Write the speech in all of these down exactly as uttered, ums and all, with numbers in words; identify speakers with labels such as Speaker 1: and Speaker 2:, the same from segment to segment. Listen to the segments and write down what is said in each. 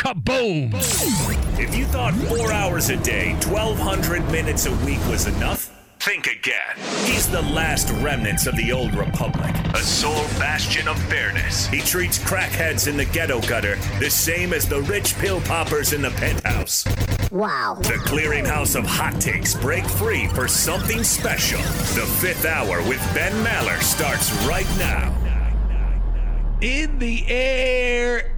Speaker 1: Kaboom!
Speaker 2: If you thought four hours a day, twelve hundred minutes a week was enough, think again. He's the last remnants of the old republic, a sole bastion of fairness. He treats crackheads in the ghetto gutter the same as the rich pill poppers in the penthouse.
Speaker 3: Wow.
Speaker 2: The clearinghouse of hot takes break free for something special. The fifth hour with Ben Maller starts right now.
Speaker 1: In the air,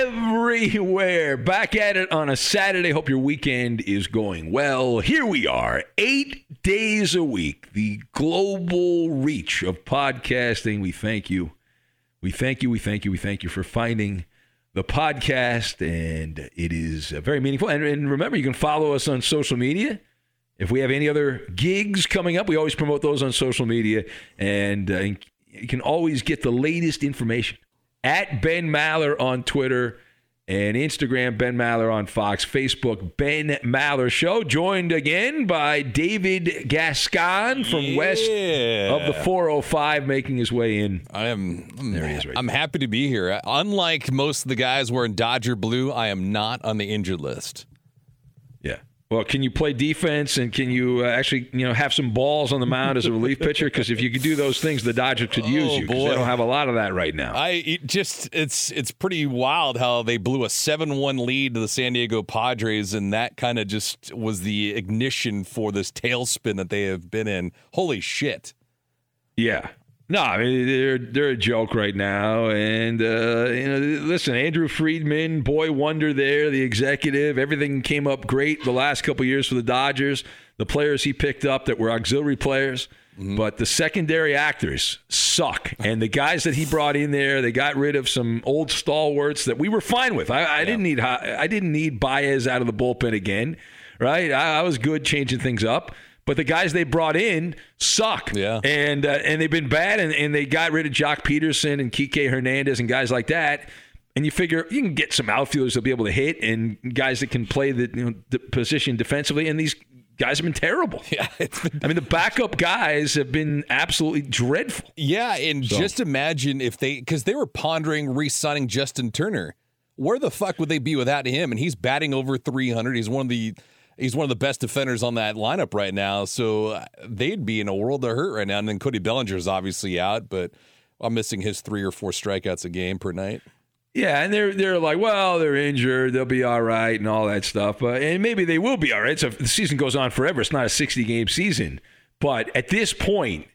Speaker 1: everywhere. Back at it on a Saturday. Hope your weekend is going well. Here we are, eight days a week. The global reach of podcasting. We thank you. We thank you. We thank you. We thank you for finding the podcast. And it is very meaningful. And, and remember, you can follow us on social media. If we have any other gigs coming up, we always promote those on social media. And uh, you can always get the latest information at Ben Maller on Twitter and Instagram, Ben Maller on Fox, Facebook, Ben Maller Show. Joined again by David Gascon from
Speaker 4: yeah.
Speaker 1: west of the four oh five, making his way in.
Speaker 4: I am. I'm,
Speaker 1: there he is right
Speaker 4: I'm
Speaker 1: there.
Speaker 4: happy to be here. Unlike most of the guys wearing Dodger blue, I am not on the injured list.
Speaker 1: Yeah. Well, can you play defense and can you uh, actually, you know, have some balls on the mound as a relief pitcher? Because if you could do those things, the Dodgers could use
Speaker 4: Oh,
Speaker 1: you. Because
Speaker 4: boy.
Speaker 1: they don't have a lot of that right now.
Speaker 4: I it just it's it's pretty wild how they blew a seven one lead to the San Diego Padres, and that kind of just was the ignition for this tailspin that they have been in. Holy shit.
Speaker 1: Yeah. No, I mean, they're they're a joke right now. And, uh, you know, listen, Andrew Friedman, boy wonder there, the executive, everything came up great the last couple of years for the Dodgers. The players he picked up that were auxiliary players. Mm-hmm. But the secondary actors suck. And the guys that he brought in there, they got rid of some old stalwarts that we were fine with. I, I, yeah. didn't, need, I didn't need Baez out of the bullpen again, right? I, I was good changing things up. But the guys they brought in suck.
Speaker 4: Yeah.
Speaker 1: And uh, and they've been bad, and, and they got rid of Jock Peterson and Kike Hernandez and guys like that. And you figure you can get some outfielders that'll be able to hit and guys that can play the, you know, the position defensively, and these guys have been terrible.
Speaker 4: Yeah, it's been...
Speaker 1: I mean, the backup guys have been absolutely dreadful.
Speaker 4: Yeah, and
Speaker 1: so.
Speaker 4: just imagine if they – because they were pondering re-signing Justin Turner. Where the fuck would they be without him? And he's batting over three hundred. He's one of the – He's one of the best defenders on that lineup right now, so they'd be in a world of hurt right now. And then Cody Bellinger's obviously out, but I'm missing his three or four strikeouts a game per night.
Speaker 1: Yeah, and they're they're like, well, they're injured, they'll be all right, and all that stuff. But and maybe they will be all right. So the season goes on forever. It's not a sixty-game season. But at this point,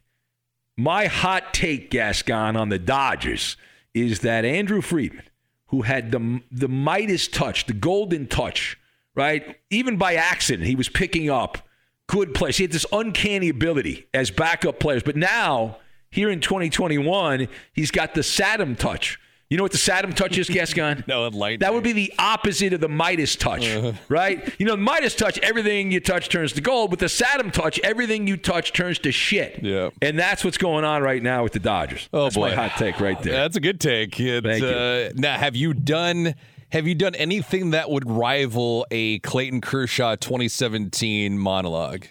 Speaker 1: my hot take, Gascon, on the Dodgers is that Andrew Friedman, who had the the Midas touch, the golden touch, right? Even by accident, he was picking up good plays. He had this uncanny ability as backup players. But now, here in twenty twenty-one, he's got the Saddam touch. You know what the Saddam touch is, Gascon?
Speaker 4: No, enlighten
Speaker 1: That
Speaker 4: me.
Speaker 1: would be the opposite of the Midas touch, uh, right? You know, the Midas touch, everything you touch turns to gold. With the Saddam touch, everything you touch turns to shit.
Speaker 4: Yeah.
Speaker 1: And that's what's going on right now with the Dodgers.
Speaker 4: Oh,
Speaker 1: that's
Speaker 4: boy.
Speaker 1: my hot take right there.
Speaker 4: That's a good take. It,
Speaker 1: Thank you.
Speaker 4: Uh, now, have you done... Have you done anything that would rival a Clayton Kershaw twenty seventeen monologue?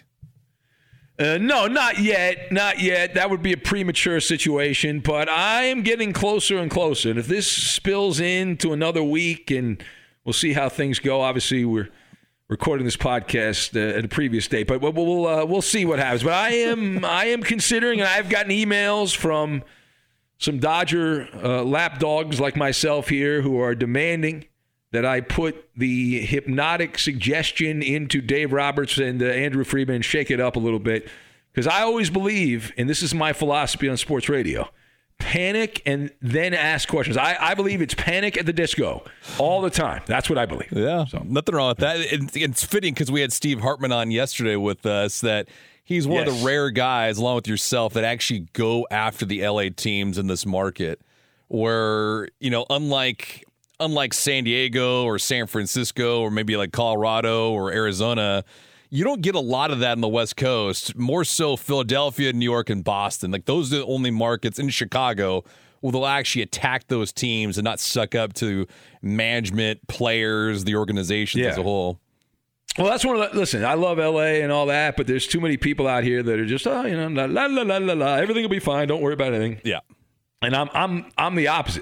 Speaker 1: Uh, no, not yet. Not yet. That would be a premature situation, but I am getting closer and closer. And if this spills into another week, and we'll see how things go. Obviously, we're recording this podcast uh, at a previous date, but we'll we'll, uh, we'll see what happens. But I am I am considering, and I've gotten emails from some Dodger uh, lapdogs like myself here who are demanding that I put the hypnotic suggestion into Dave Roberts and uh, Andrew Friedman and shake it up a little bit. Because I always believe, and this is my philosophy on sports radio, panic and then ask questions. I, I believe it's panic at the disco all the time. That's what I believe.
Speaker 4: Yeah,
Speaker 1: so.
Speaker 4: Nothing wrong with that. It, it's fitting because we had Steve Hartman on yesterday with us that he's one
Speaker 1: yes.
Speaker 4: of the rare guys, along with yourself, that actually go after the L A teams in this market where, you know, unlike... Unlike San Diego or San Francisco or maybe like Colorado or Arizona, you don't get a lot of that in the West Coast. More so Philadelphia, New York, and Boston. Like those are the only markets in Chicago where they'll actually attack those teams and not suck up to management, players, the organizations
Speaker 1: yeah.
Speaker 4: as a whole.
Speaker 1: Well, that's one of the, listen, I love L A and all that, but there's too many people out here that are just, oh, you know, la la la la la, everything will be fine. Don't worry about anything.
Speaker 4: Yeah.
Speaker 1: And I'm I'm I'm the opposite.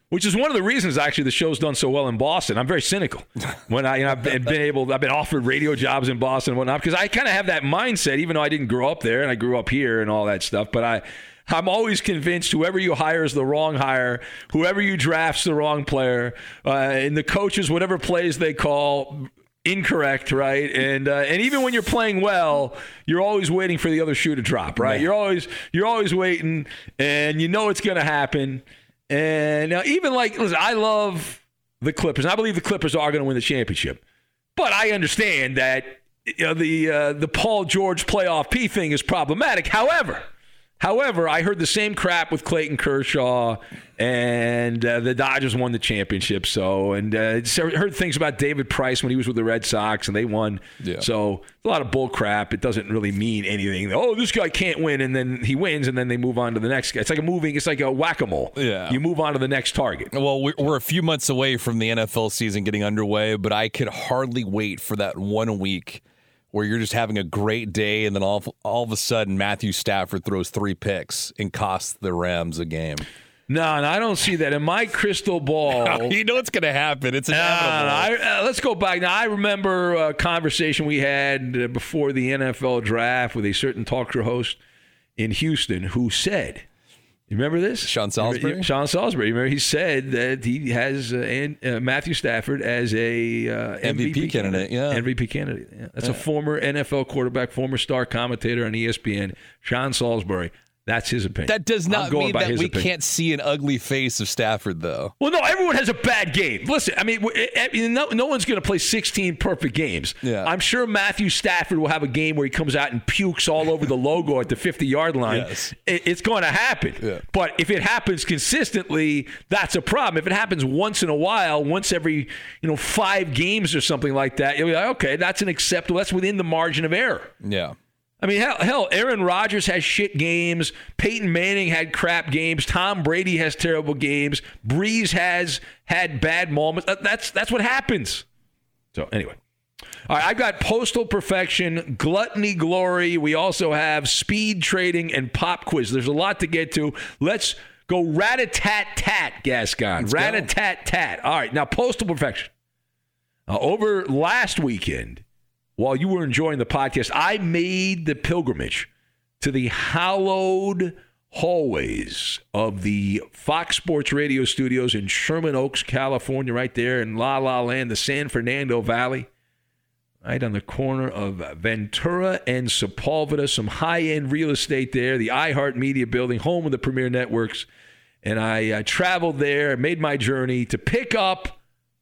Speaker 1: Which is one of the reasons, actually, the show's done so well in Boston. I'm very cynical when I, you know, I've been able, I've been offered radio jobs in Boston and whatnot, because I kind of have that mindset, even though I didn't grow up there and I grew up here and all that stuff. But I, I'm always convinced whoever you hire is the wrong hire, whoever you draft's the wrong player, uh, and the coaches, whatever plays they call, incorrect, right? And uh, and even when you're playing well, you're always waiting for the other shoe to drop, right? You're always you're always waiting, and you know it's going to happen. And now, even like, listen, I love the Clippers. And I believe the Clippers are going to win the championship. But I understand that, you know, the uh, the Paul George playoff P thing is problematic. However, however, I heard the same crap with Clayton Kershaw, and uh, the Dodgers won the championship. So, and uh, heard things about David Price when he was with the Red Sox, and they won. Yeah. So a lot of bull crap. It doesn't really mean anything. Oh, this guy can't win, and then he wins, and then they move on to the next guy. It's like a moving. It's like a whack-a-mole. Yeah. You move on to the next target.
Speaker 4: Well, we're a few months away from the N F L season getting underway, but I could hardly wait for that one week where you're just having a great day, and then all all of a sudden Matthew Stafford throws three picks and costs the Rams a game.
Speaker 1: No, and I don't see that in my crystal ball.
Speaker 4: You know what's going to happen. It's inevitable.
Speaker 1: Uh, I, uh, let's go back. Now, I remember a conversation we had uh, before the N F L draft with a certain talk show host in Houston who said, you remember this?
Speaker 4: Sean Salisbury?
Speaker 1: Remember, Sean Salisbury. Remember, he said that he has uh, and, uh, Matthew Stafford as a uh,
Speaker 4: M V P, M V P candidate. Yeah,
Speaker 1: M V P candidate. Yeah. That's
Speaker 4: yeah.
Speaker 1: a former N F L quarterback, former star commentator on E S P N, Sean Salisbury. That's his opinion.
Speaker 4: That does not mean that we
Speaker 1: opinion.
Speaker 4: can't see an ugly face of Stafford, though.
Speaker 1: Well, no, everyone has a bad game. Listen, I mean, no, no one's going to play sixteen perfect games. Yeah. I'm sure Matthew Stafford will have a game where he comes out and pukes all over the logo at the fifty-yard line. Yes. It's going to happen. Yeah. But if it happens consistently, that's a problem. If it happens once in a while, once every you know five games or something like that, you'll be like, okay, that's an acceptable. That's within the margin of error.
Speaker 4: Yeah.
Speaker 1: I mean, hell, hell, Aaron Rodgers has shit games. Peyton Manning had crap games. Tom Brady has terrible games. Breeze has had bad moments. That's that's what happens. So anyway, all right, I've got Postal Perfection, Gluttony Glory. We also have Speed Trading and Pop Quiz. There's a lot to get to. Let's go rat-a-tat-tat, Gascon. Let's rat-a-tat-tat. All right, now Postal Perfection. Uh, over last weekend, while you were enjoying the podcast, I made the pilgrimage to the hallowed hallways of the Fox Sports Radio studios in Sherman Oaks, California, right there in La La Land, the San Fernando Valley, right on the corner of Ventura and Sepulveda, some high-end real estate there, the iHeartMedia building, home of the Premier Networks. And I uh, traveled there, made my journey to pick up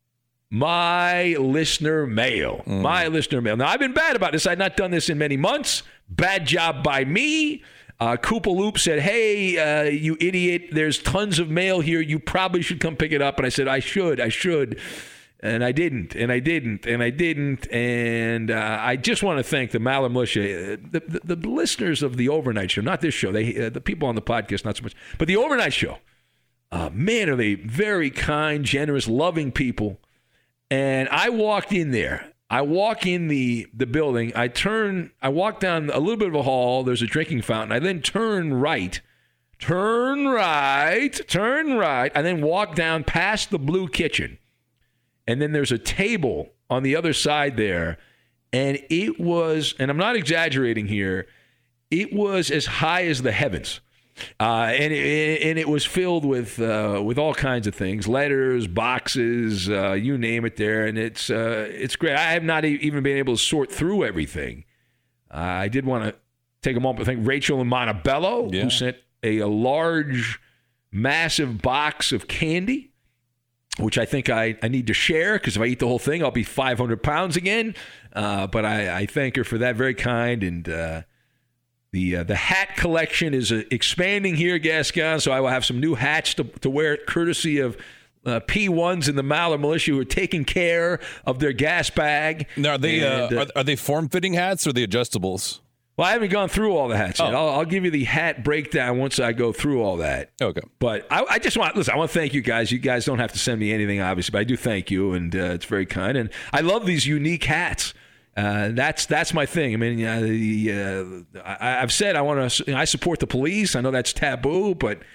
Speaker 1: my listener mail. Mm. My listener mail. Now, I've been bad about this. I've not done this in many months. Bad job by me. Uh, Koopa Loop said, hey, uh, you idiot, there's tons of mail here. You probably should come pick it up. And I said, I should, I should. And I didn't, and I didn't, and I didn't. And uh, I just want to thank the Maller Militia, the, the, the listeners of the overnight show, not this show, they, uh, the people on the podcast, not so much, but the overnight show. Uh, man, are they very kind, generous, loving people. And I walked in there. I walk in the, the building. I turn, I walk down a little bit of a hall. There's a drinking fountain. I then turn right, turn right, turn right, and then walk down past the blue kitchen. And then there's a table on the other side there. And it was, and I'm not exaggerating here, it was as high as the heavens. Uh, and it, and it was filled with uh, with all kinds of things, letters, boxes, uh, you name it there, and it's uh, it's great. I have not even been able to sort through everything. Uh, I did want to take a moment to thank Rachel in Montebello, yeah. who sent a, a large, massive box of candy, which I think I, I need to share, because if I eat the whole thing, I'll be five hundred pounds again. Uh, but I, I thank her for that, very kind, and uh, The uh, the hat collection is uh, expanding here, Gascon, so I will have some new hats to, to wear, courtesy of uh, P ones in the Maller Militia who are taking care of their gas bag.
Speaker 4: Now, are they and, uh, are, are they form-fitting hats or the adjustables?
Speaker 1: Well, I haven't gone through all the hats yet. Oh. I'll, I'll give you the hat breakdown once I go through all that.
Speaker 4: Okay.
Speaker 1: But I, I just want, listen, I want to thank you guys. You guys don't have to send me anything, obviously, but I do thank you, and uh, it's very kind. And I love these unique hats. Uh, that's that's my thing. I mean, uh, the, uh, I, I've said I want to. I support the police. I know that's taboo, but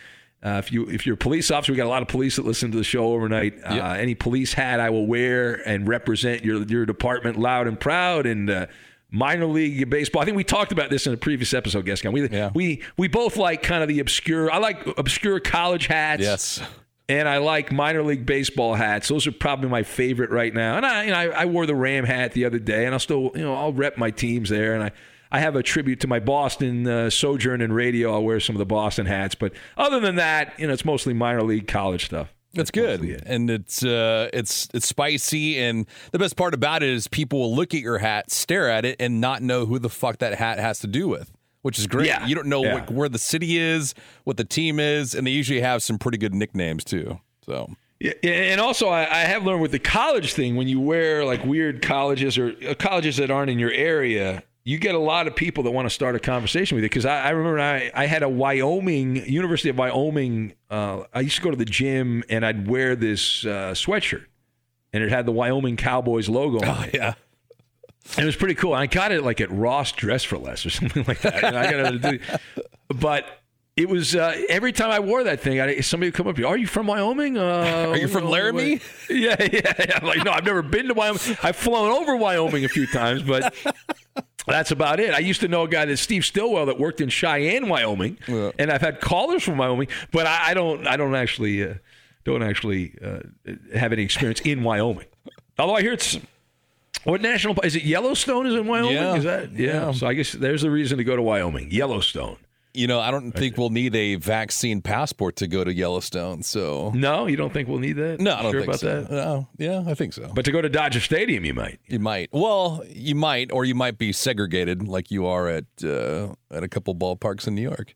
Speaker 1: Uh, if you if you're a police officer, we got a lot of police that listen to the show overnight. Uh,
Speaker 4: Yep.
Speaker 1: Any police hat I will wear and represent your your department loud and proud. And uh, minor league baseball. I think we talked about this in a previous episode, Gascon. We
Speaker 4: Yeah.
Speaker 1: we we both like kind of the obscure. I like obscure college hats.
Speaker 4: Yes.
Speaker 1: And I like minor league baseball hats. Those are probably my favorite right now. And I, you know, I, I wore the Ram hat the other day, and I'll still, you know, I'll rep my teams there. And I, I have a tribute to my Boston uh, sojourn in radio. I'll wear some of the Boston hats. But other than that, you know, it's mostly minor league college stuff.
Speaker 4: That's
Speaker 1: That's
Speaker 4: good,
Speaker 1: mostly it.
Speaker 4: and it's uh, it's it's spicy, and the best part about it is people will look at your hat, stare at it, and not know who the fuck that hat has to do with, which is great.
Speaker 1: Yeah.
Speaker 4: You don't know
Speaker 1: Yeah.
Speaker 4: what, where the city is, what the team is, and they usually have some pretty good nicknames too. So
Speaker 1: Yeah, and also I, I have learned with the college thing, when you wear like weird colleges or uh, colleges that aren't in your area, you get a lot of people that want to start a conversation with you. Because I, I remember I, I had a Wyoming, University of Wyoming, uh, I used to go to the gym and I'd wear this uh, sweatshirt. And it had the Wyoming Cowboys logo on
Speaker 4: oh,
Speaker 1: it.
Speaker 4: yeah,
Speaker 1: And it was pretty cool. I got it like at Ross Dress for Less or something like that. And I got it, but it was uh, every time I wore that thing, I, somebody would come up to me. Are you from Wyoming? Uh,
Speaker 4: Are you from
Speaker 1: know,
Speaker 4: Laramie?
Speaker 1: Yeah, yeah, yeah. I'm like, no, I've never been to Wyoming. I've flown over Wyoming a few times, but that's about it. I used to know a guy, that Steve Stillwell, that worked in Cheyenne, Wyoming,
Speaker 4: Yeah.
Speaker 1: and I've had callers from Wyoming, but I, I don't, I don't actually, uh, don't actually uh, have any experience in Wyoming. Although I hear it's. What national is it? Yellowstone is in Wyoming.
Speaker 4: Yeah.
Speaker 1: Is that yeah.
Speaker 4: Yeah.
Speaker 1: So I guess there's a reason to go to Wyoming. Yellowstone.
Speaker 4: you know, I don't think we'll need a vaccine passport to go to Yellowstone. So
Speaker 1: No, you don't think we'll need that?
Speaker 4: no, I don't
Speaker 1: sure
Speaker 4: think
Speaker 1: about
Speaker 4: so.
Speaker 1: that.
Speaker 4: No, yeah, I think so.
Speaker 1: But to go to Dodger Stadium, you might.
Speaker 4: You might. Well, you might, or you might be segregated like you are at uh, at a couple ballparks in New York.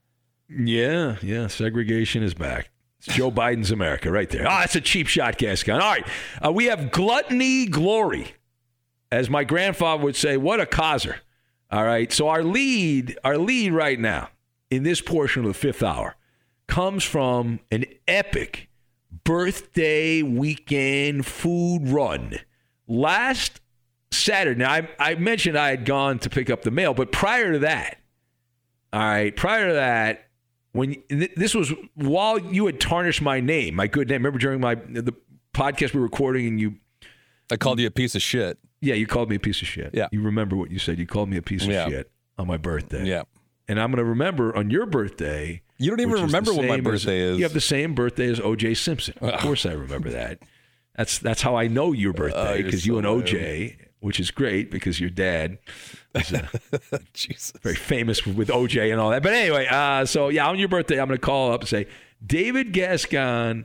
Speaker 1: Yeah, yeah. Segregation is back. It's Joe Biden's America right there. Ah, oh, that's a cheap shot, Gascon. All right. Uh, we have gluttony glory. As my grandfather would say, what a causer. All right. So our lead, our lead right now in this portion of the fifth hour comes from an epic birthday weekend food run. Last Saturday, now I, I mentioned I had gone to pick up the mail, but prior to that, all right, prior to that, when this was while you had tarnished my name, my good name. Remember during my the podcast we were recording, and you,
Speaker 4: I called you a piece of shit.
Speaker 1: yeah, you called me a piece of shit.
Speaker 4: Yeah.
Speaker 1: You remember what you said. You called me a piece of
Speaker 4: Yeah.
Speaker 1: shit on my birthday.
Speaker 4: Yeah.
Speaker 1: And I'm going to remember on your birthday.
Speaker 4: You don't even
Speaker 1: which is
Speaker 4: remember
Speaker 1: the
Speaker 4: what my
Speaker 1: same as-
Speaker 4: birthday is.
Speaker 1: You have the same birthday as O J Simpson. Of course I remember that. That's that's how I know your birthday,
Speaker 4: you're
Speaker 1: because
Speaker 4: so
Speaker 1: you and O
Speaker 4: lame.
Speaker 1: J, which is great because your dad is uh,
Speaker 4: Jesus.
Speaker 1: very famous with O J and all that. But anyway, uh, so yeah, on your birthday, I'm going to call up and say, David Gascon,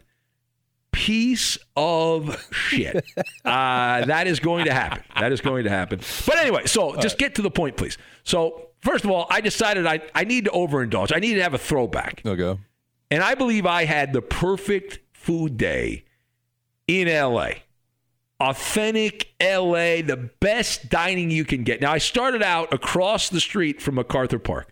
Speaker 1: piece of shit. Uh, that is going to happen. That is going to happen. But anyway, so just get to the point, please. So first of all, I decided I, I need to overindulge. I need to have a throwback.
Speaker 4: Okay.
Speaker 1: And I believe I had the perfect food day in L A. Authentic L A, the best dining you can get. Now, I started out across the street from MacArthur Park.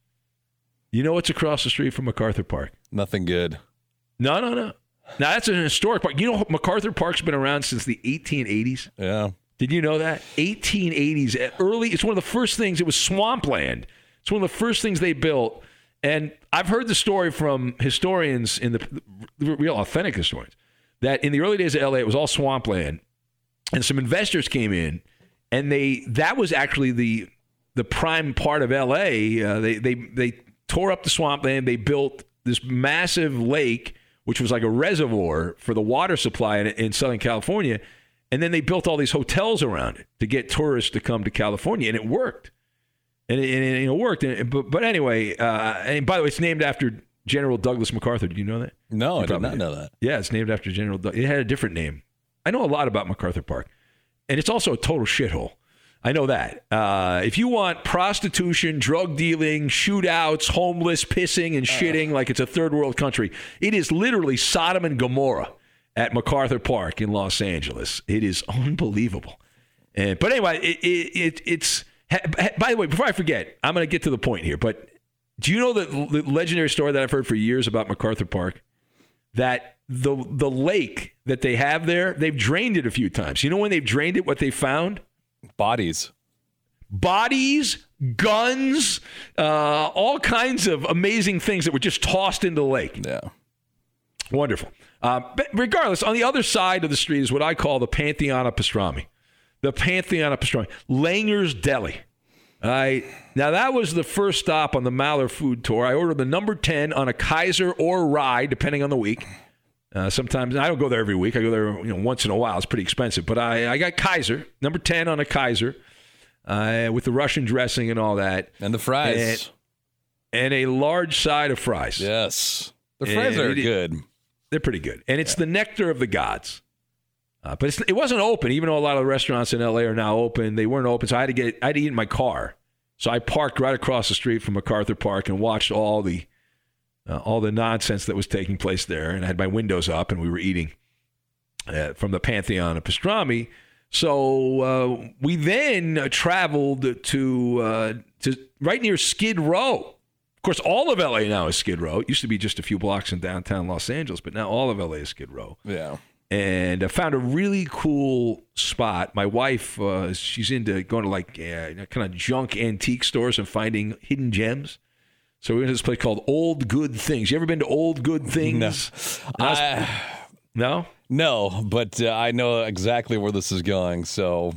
Speaker 1: You know what's across the street from MacArthur Park?
Speaker 4: Nothing good.
Speaker 1: No, no, no. Now, that's an historic park. You know, MacArthur Park's been around since the eighteen eighties.
Speaker 4: Yeah.
Speaker 1: Did you know that? eighteen eighties. Early, it's one of the first things. It was swampland. It's one of the first things they built. And I've heard the story from historians, in the, the real authentic historians, that in the early days of L A, it was all swampland. And some investors came in, and they that was actually the the prime part of L A. Uh, they they they tore up the swampland. They built this massive lake, which was like a reservoir for the water supply in, in Southern California. And then they built all these hotels around it to get tourists to come to California, and it worked. And it, and it, it worked. And, but but anyway, uh, and by the way, it's named after General Douglas MacArthur. Did you know that?
Speaker 4: No,
Speaker 1: You
Speaker 4: I did
Speaker 1: probably
Speaker 4: not know that.
Speaker 1: Yeah, it's named after General Douglas. It had a different name. I know a lot about MacArthur Park. And it's also a total shithole. I know that. Uh, if you want prostitution, drug dealing, shootouts, homeless, pissing, and shitting like it's a third world country, it is literally Sodom and Gomorrah at MacArthur Park in Los Angeles. It is unbelievable. And, but anyway, it, it, it, it's... By the way, before I forget, I'm going to get to the point here, but do you know the, the legendary story that I've heard for years about MacArthur Park? That the the lake that they have there, they've drained it a few times. You know when they've drained it, what they found?
Speaker 4: Bodies.
Speaker 1: bodies, guns, uh, all kinds of amazing things that were just tossed into the lake.
Speaker 4: Yeah.
Speaker 1: Wonderful. Uh, but regardless, on the other side of the street is what I call the Pantheon of Pastrami. The Pantheon of Pastrami. Langer's Deli. All right. Now, that was the first stop on the Maller Food Tour. I ordered the number ten on a Kaiser or rye, depending on the week. Uh, sometimes, I don't go there every week. I go there you know, once in a while. It's pretty expensive. But I, I got Kaiser, number ten on a Kaiser, uh, with the Russian dressing and all that.
Speaker 4: And the fries.
Speaker 1: And, and a large side of fries.
Speaker 4: Yes. The fries
Speaker 1: and
Speaker 4: are
Speaker 1: it,
Speaker 4: good.
Speaker 1: They're pretty good. And it's yeah. the nectar of the gods. Uh, but it's, it wasn't open, even though a lot of the restaurants in L A are now open. They weren't open, so I had to get I had to eat in my car. So I parked right across the street from MacArthur Park and watched all the uh, all the nonsense that was taking place there. And I had my windows up, and we were eating uh, from the Pantheon of Pastrami. So uh, we then uh, traveled to uh, to right near Skid Row. Of course, all of L A now is Skid Row. It used to be just a few blocks in downtown Los Angeles, but now all of L A is Skid Row.
Speaker 4: Yeah.
Speaker 1: And I found a really cool spot. My wife, uh, she's into going to like uh, kind of junk antique stores and finding hidden gems. So we went to this place called Old Good Things. You ever been to Old Good Things?
Speaker 4: No. I,
Speaker 1: no?
Speaker 4: No, but uh, I know exactly where this is going, so...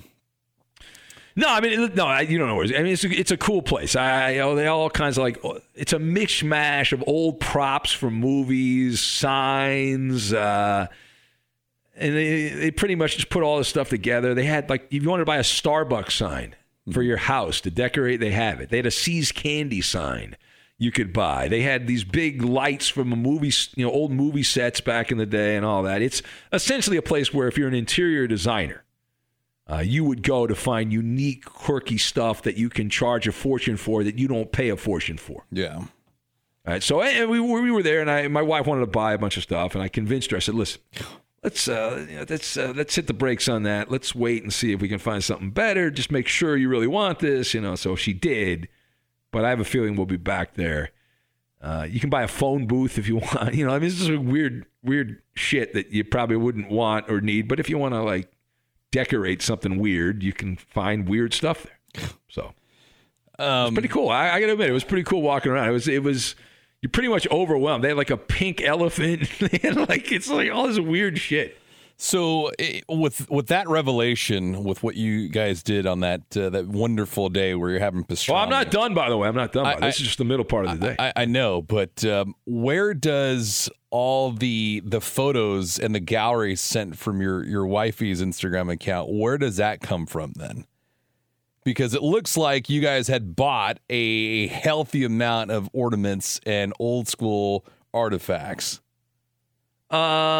Speaker 1: No, I mean, no, I, you don't know where it is. I mean, it's a, it's a cool place. I, you know, they all kinds of like, it's a mishmash of old props from movies, signs, uh... And they, they pretty much just put all this stuff together. They had, like, if you wanted to buy a Starbucks sign for your house to decorate, they have it. They had a See's Candy sign you could buy. They had these big lights from a movie, you know, old movie sets back in the day and all that. It's essentially a place where if you're an interior designer, uh, you would go to find unique, quirky stuff that you can charge a fortune for that you don't pay a fortune for.
Speaker 4: Yeah.
Speaker 1: All right. So and we, we were there, and I, my wife wanted to buy a bunch of stuff, and I convinced her. I said, listen, Let's uh, you know, let's uh, let's hit the brakes on that. Let's wait and see if we can find something better. Just make sure you really want this, you know. So she did, but I have a feeling we'll be back there. Uh, you can buy a phone booth if you want. You know, I mean, this is a weird, weird shit that you probably wouldn't want or need. But if you want to like decorate something weird, you can find weird stuff there. So um, it's pretty cool. I, I got to admit, it was pretty cool walking around. It was it was. You're pretty much overwhelmed. They had like a pink elephant. They had like it's like all this weird shit.
Speaker 4: So with with that revelation, with what you guys did on that uh, that wonderful day where you're having pastrami.
Speaker 1: Well, I'm not done, by the way. I'm not done.
Speaker 4: I,
Speaker 1: by this I, is just the middle part of the day.
Speaker 4: I, I know, but um, where does all the the photos and the gallery sent from your your wifey's Instagram account? Where does that come from then? Because it looks like you guys had bought a healthy amount of ornaments and old school artifacts.
Speaker 1: Uh,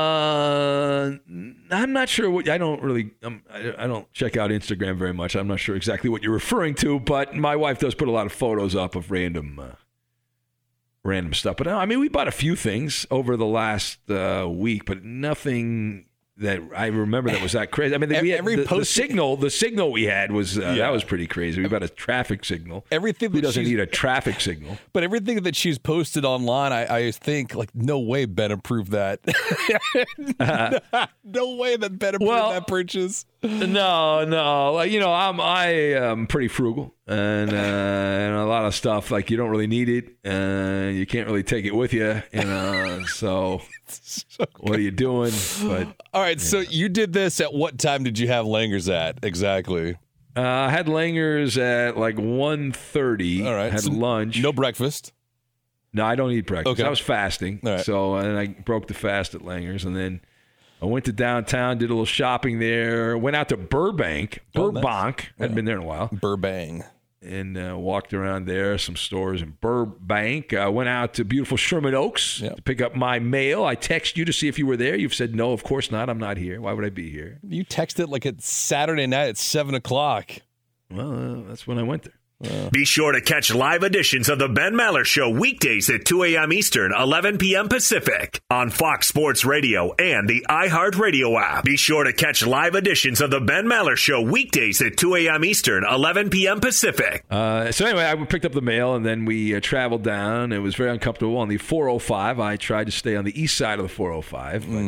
Speaker 1: I'm not sure what I don't really. Um, I, I don't check out Instagram very much. I'm not sure exactly what you're referring to, but my wife does put a lot of photos up of random, uh, random stuff. But I mean, we bought a few things over the last uh, week, but nothing that I remember that was that crazy. I mean, we had
Speaker 4: every
Speaker 1: the,
Speaker 4: post-
Speaker 1: the signal. The signal we had was uh, yeah. that was pretty crazy. We got a traffic signal.
Speaker 4: Everything
Speaker 1: Who doesn't need a traffic signal?
Speaker 4: But everything that she's posted online, I, I think like no way Ben approved that. uh, no way that Ben approved well, that purchase.
Speaker 1: No, no. Like, you know, I'm I am pretty frugal, and, uh, and a lot of stuff like you don't really need it, and you can't really take it with you. You know, so. So what are you doing? But
Speaker 4: all right, yeah. So you did this at what time did you have Langer's at exactly?
Speaker 1: Uh, I had Langer's at like one thirty.
Speaker 4: All right,
Speaker 1: had
Speaker 4: so
Speaker 1: lunch.
Speaker 4: No breakfast.
Speaker 1: No, I don't eat breakfast.
Speaker 4: Okay.
Speaker 1: I was fasting,
Speaker 4: right.
Speaker 1: so and I broke the fast at Langer's, and then I went to downtown, did a little shopping there. Went out to Burbank,
Speaker 4: oh,
Speaker 1: Burbank.
Speaker 4: Nice.
Speaker 1: Hadn't
Speaker 4: yeah.
Speaker 1: been there in a while.
Speaker 4: Burbank.
Speaker 1: And uh, walked around there, some stores in Burbank. I uh, went out to beautiful Sherman Oaks
Speaker 4: yep.
Speaker 1: to pick up my mail. I texted you to see if you were there. You've said, no, of course not. I'm not here. Why would I be here?
Speaker 4: You texted like it's Saturday night at seven o'clock.
Speaker 1: Well, uh, that's when I went there.
Speaker 2: Uh, Be sure to catch live editions of the Ben Maller Show weekdays at two a.m. Eastern, eleven p.m. Pacific on Fox Sports Radio and the iHeartRadio app. Be sure to catch live editions of the Ben Maller Show weekdays at two a.m. Eastern, eleven p.m. Pacific.
Speaker 1: Uh, so anyway, I picked up the mail, and then we uh, traveled down. It was very uncomfortable on the four oh five. I tried to stay on the east side of the four oh five, but mm-hmm.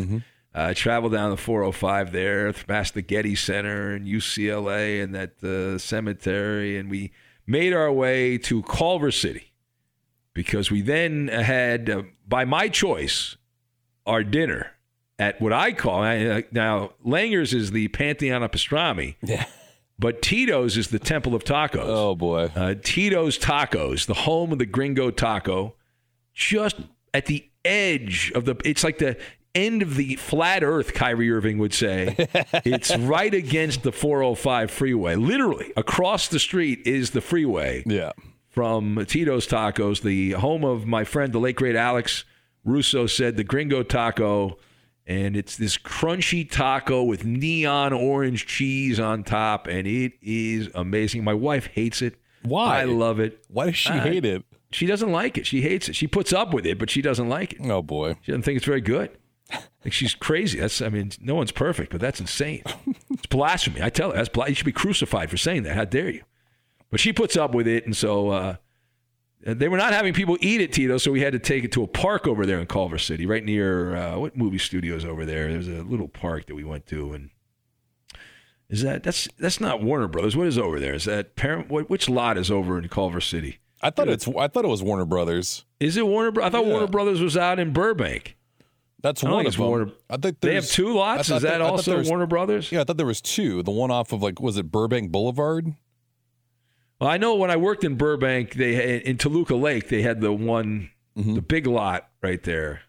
Speaker 1: Uh, travel down the four oh five there, past the Getty Center and U C L A and that uh, cemetery, and we made our way to Culver City because we then had, uh, by my choice, our dinner at what I call, uh, now Langer's is the Pantheon of Pastrami,
Speaker 4: yeah.
Speaker 1: but Tito's is the Temple of Tacos.
Speaker 4: Oh, boy.
Speaker 1: Uh, Tito's Tacos, the home of the Gringo Taco, just at the edge of the, it's like the end of the flat earth, Kyrie Irving would say. It's right against the four oh five freeway. Literally, across the street is the freeway.
Speaker 4: Yeah.
Speaker 1: From Tito's Tacos, the home of my friend, the late, great Alex Russo, said the Gringo Taco. And it's this crunchy taco with neon orange cheese on top, and it is amazing. My wife hates it.
Speaker 4: Why?
Speaker 1: I love it.
Speaker 4: Why does she
Speaker 1: I,
Speaker 4: hate it?
Speaker 1: She doesn't like it. She hates it. She puts up with it, but she doesn't like it.
Speaker 4: Oh, boy.
Speaker 1: She doesn't think it's very good. Like she's crazy. That's, I mean, no one's perfect, but that's insane. It's blasphemy. I tell her, that's bla- you should be crucified for saying that. How dare you? But she puts up with it, and so uh, they were not having people eat at Tito, so we had to take it to a park over there in Culver City, right near, uh, what movie studios over there? There's a little park that we went to, and is that, that's that's not Warner Brothers. What is over there? Is that, Parent, what, which lot is over in Culver City?
Speaker 4: I thought it's. I thought it was Warner Brothers.
Speaker 1: Is it Warner Brothers? I thought
Speaker 4: Yeah.
Speaker 1: Warner Brothers was out in Burbank.
Speaker 4: That's
Speaker 1: I don't
Speaker 4: one
Speaker 1: think
Speaker 4: of
Speaker 1: it's
Speaker 4: them.
Speaker 1: Warner-
Speaker 4: I think
Speaker 1: They have
Speaker 4: there's-
Speaker 1: two lots?
Speaker 4: I
Speaker 1: Is
Speaker 4: thought
Speaker 1: that
Speaker 4: there- I thought
Speaker 1: also
Speaker 4: there was-
Speaker 1: Warner Brothers?
Speaker 4: Yeah, I thought there was two. The one off of, like, was it Burbank Boulevard?
Speaker 1: Well, I know when I worked in Burbank, they had, in Toluca Lake, they had the one,
Speaker 4: Mhm.
Speaker 1: the big lot right there.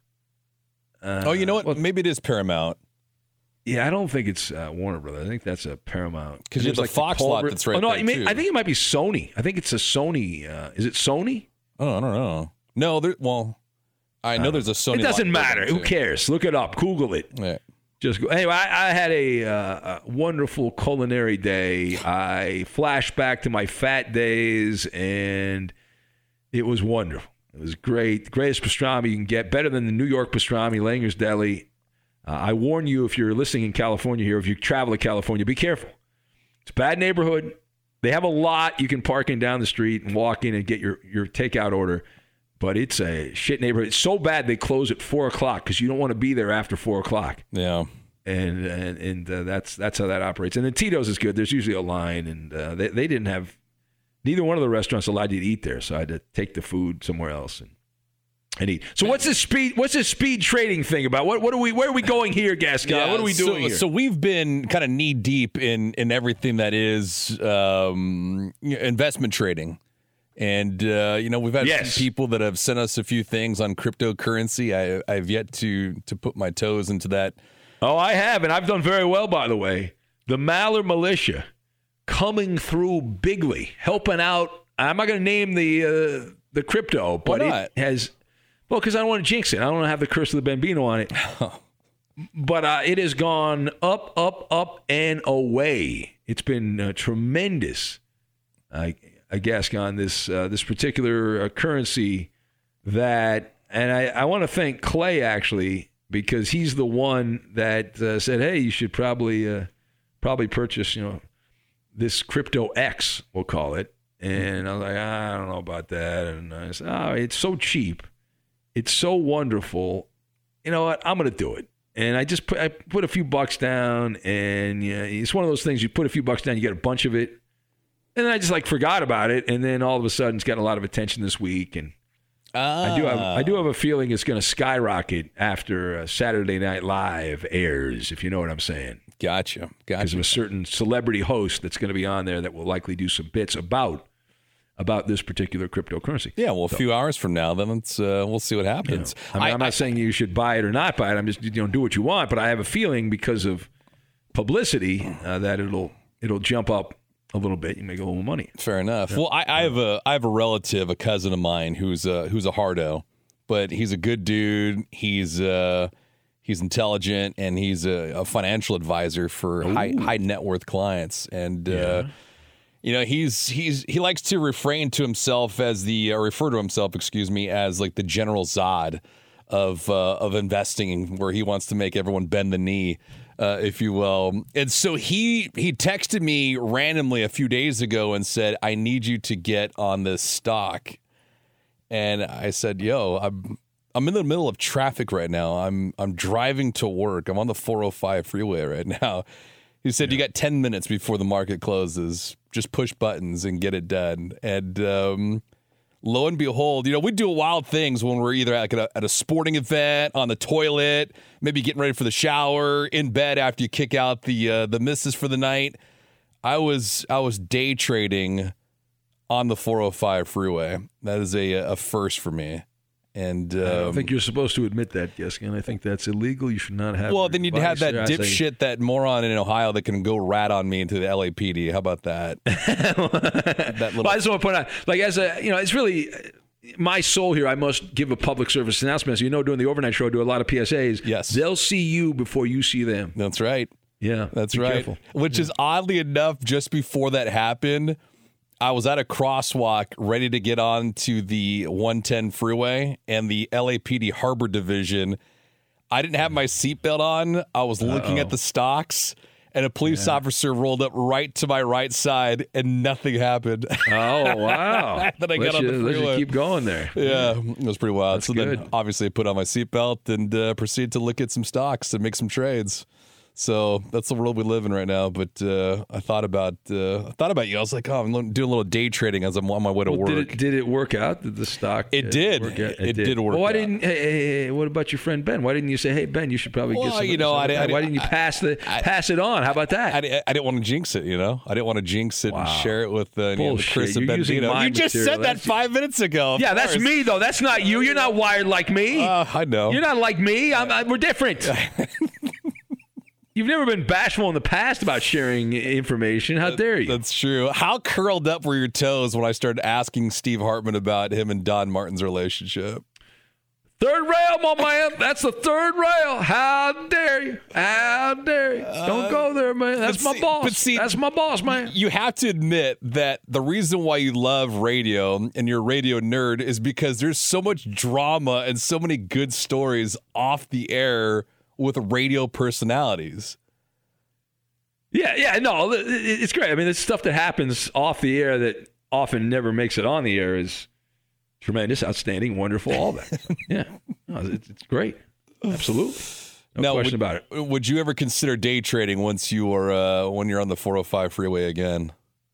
Speaker 1: Uh,
Speaker 4: Oh, you know what?
Speaker 1: well,
Speaker 4: Maybe it is Paramount.
Speaker 1: yeah, I don't think it's uh, Warner Brothers. I think that's a Paramount.
Speaker 4: 'Cause you have
Speaker 1: There's
Speaker 4: the Fox lot that's right
Speaker 1: oh, no,
Speaker 4: there,
Speaker 1: I, mean,
Speaker 4: too.
Speaker 1: I think it might be Sony. I think it's a Sony. Uh, is it Sony?
Speaker 4: Oh, I don't know. No, there. Well, I know there's a Sony.
Speaker 1: It doesn't
Speaker 4: lot
Speaker 1: matter.
Speaker 4: building,
Speaker 1: Who
Speaker 4: too.
Speaker 1: cares? Look it up. Google it.
Speaker 4: Yeah.
Speaker 1: Just go. Anyway, I, I had a, uh, a wonderful culinary day. I flashed back to my fat days, and it was wonderful. It was great. Greatest pastrami you can get. Better than the New York pastrami, Langer's Deli. Uh, I warn you, if you're listening in California here, if you travel to California, be careful. It's a bad neighborhood. They have a lot you can park in down the street and walk in and get your, your takeout order. But it's a shit neighborhood. It's so bad they close at four o'clock because you don't want to be there after four o'clock.
Speaker 4: Yeah.
Speaker 1: And and, and uh, that's that's how that operates. And then Tito's is good. There's usually a line, and uh, they they didn't have neither one of the restaurants allowed you to eat there, so I had to take the food somewhere else and and eat. So what's this speed? What's this speed trading thing about? What what are we? Where are we going here, Gascon?
Speaker 4: Yeah,
Speaker 1: what are we
Speaker 4: so,
Speaker 1: doing here?
Speaker 4: So we've been kind of knee deep in in everything that is um, investment trading. And, uh, you know, we've had
Speaker 1: Yes.
Speaker 4: people that have sent us a few things on cryptocurrency. I, I've yet to to put my toes into that.
Speaker 1: Oh, I have, and I've done very well, by the way. The Maller Militia coming through bigly, helping out. I'm not going to name the uh, the crypto, but
Speaker 4: not?
Speaker 1: it has. Well, because I don't want to jinx it. I don't want to have the curse of the Bambino on it. But uh, it has gone up, up, up, and away. It's been uh, tremendous. I, I guess on this uh, this particular uh, currency that, and I, I want to thank Clay actually because he's the one that uh, said, "Hey, you should probably uh, probably purchase, you know, this crypto X, we'll call it." And I was like, I don't know about that. And I said, "Oh, it's so cheap, it's so wonderful. You know what? I'm going to do it." And I just put I put a few bucks down, and you know, it's one of those things. You put a few bucks down, you get a bunch of it. And then I just like forgot about it, and then all of a sudden it's gotten a lot of attention this week, and
Speaker 4: Ah.
Speaker 1: I do have I do have a feeling it's going to skyrocket after uh, Saturday Night Live airs, if you know what I'm saying.
Speaker 4: Gotcha.
Speaker 1: Because
Speaker 4: Gotcha.
Speaker 1: of a certain celebrity host that's going to be on there that will likely do some bits about about this particular cryptocurrency.
Speaker 4: Yeah, well, a few hours from now, then it's uh, we'll see what
Speaker 1: You know,
Speaker 4: happens.
Speaker 1: I mean, I, am not
Speaker 4: I-
Speaker 1: saying you should buy it or not buy it. I'm just, you know, do what you want. But I have a feeling because of publicity uh, that it'll it'll jump up a little bit. You make a little money.
Speaker 4: Fair enough. Well, I, I have a I have a relative, a cousin of mine, who's a who's a hardo, but he's a good dude. He's uh he's intelligent, and he's a, a financial advisor for high high net worth clients. And uh, you know, he's he's he likes to refrain to himself as the or refer to himself, excuse me, as like the General Zod of uh, of investing, where he wants to make everyone bend the knee. Uh, if you will. And so he he texted me randomly a few days ago and said, "I need you to get on this stock." And I said, "Yo, I'm I'm in the middle of traffic right now. I'm I'm driving to work. I'm on the four oh five freeway right now. He said, yeah. You got ten minutes before the market closes. Just push buttons and get it done. And um, lo and behold, you know, we do wild things when we're either like at a, at a sporting event, on the toilet, maybe getting ready for the shower, in bed after you kick out the uh, the missus for the night. I was I was day trading on the four oh five freeway. That is a a first for me. And um,
Speaker 1: I don't think you're supposed to admit that, Gaskin. I think that's illegal. You should not have.
Speaker 4: Well, then you'd have that dipshit,
Speaker 1: say,
Speaker 4: that moron in Ohio that can go rat on me into the L A P D. How about that? that little-
Speaker 1: well, I just want to point out, like, as a, you know, it's really my soul here. I must give a public service announcement. As you know, doing the overnight show, I do a lot of P S As.
Speaker 4: Yes.
Speaker 1: They'll see you before you see them.
Speaker 4: That's right.
Speaker 1: Yeah.
Speaker 4: That's
Speaker 1: be
Speaker 4: right.
Speaker 1: Careful.
Speaker 4: Which
Speaker 1: yeah.
Speaker 4: is oddly enough, just before that happened, I was at a crosswalk ready to get on to the one ten freeway, and the L A P D Harbor Division, I didn't have my seatbelt on. I was looking
Speaker 1: Uh-oh.
Speaker 4: at the stocks, and a police
Speaker 1: yeah.
Speaker 4: officer rolled up right to my right side, and nothing happened.
Speaker 1: Oh, wow.
Speaker 4: Then I
Speaker 1: let
Speaker 4: got on
Speaker 1: you,
Speaker 4: the
Speaker 1: let
Speaker 4: freeway.
Speaker 1: you keep going there.
Speaker 4: Yeah, it was pretty wild.
Speaker 1: That's
Speaker 4: so
Speaker 1: good.
Speaker 4: then, obviously, I put on my seatbelt and uh, proceeded to look at some stocks and make some trades. So that's the world we live in right now. But uh, I thought about uh, I thought about you. I was like, oh, I'm doing a little day trading as I'm on my way to
Speaker 1: well,
Speaker 4: work.
Speaker 1: Did it, did it work out? Did the stock?
Speaker 4: It
Speaker 1: uh,
Speaker 4: did.
Speaker 1: Work out?
Speaker 4: It, it did work.
Speaker 1: Well, why
Speaker 4: out.
Speaker 1: didn't? Hey, hey, hey, what about your friend Ben? Why didn't you say, hey Ben, you should probably
Speaker 4: well,
Speaker 1: get some?
Speaker 4: You know, I, I,
Speaker 1: why didn't you pass the
Speaker 4: I,
Speaker 1: pass it on? How about that?
Speaker 4: I, I didn't want to jinx it. You know, I didn't want to jinx it
Speaker 1: wow.
Speaker 4: and share it with uh, you know, Chris
Speaker 1: You're
Speaker 4: and Benzino. You just
Speaker 1: material.
Speaker 4: said that
Speaker 1: that's,
Speaker 4: five minutes ago.
Speaker 1: Yeah, that's
Speaker 4: course.
Speaker 1: me though. That's not you. You're not wired like me.
Speaker 4: Uh, I know.
Speaker 1: You're not like me. I'm, I, we're different. You've never been bashful in the past about sharing information. How dare you?
Speaker 4: That's true. How curled up were your toes when I started asking Steve Hartman about him and Don Martin's relationship?
Speaker 1: Third rail, my man. That's the third rail. How dare you? How dare you? Don't uh, go there, man. That's my
Speaker 4: see,
Speaker 1: boss.
Speaker 4: But see,
Speaker 1: That's my boss, man.
Speaker 4: You have to admit that the reason why you love radio and you're a radio nerd is because there's so much drama and so many good stories off the air with radio personalities.
Speaker 1: Yeah, yeah, no, it's great. I mean, it's stuff that happens off the air that often never makes it on the air is tremendous, outstanding, wonderful, all that. Yeah, no, it's, it's great. Absolutely. No
Speaker 4: now,
Speaker 1: question
Speaker 4: would,
Speaker 1: about it.
Speaker 4: Would you ever consider day trading once you are uh, when you're on the four oh five freeway again?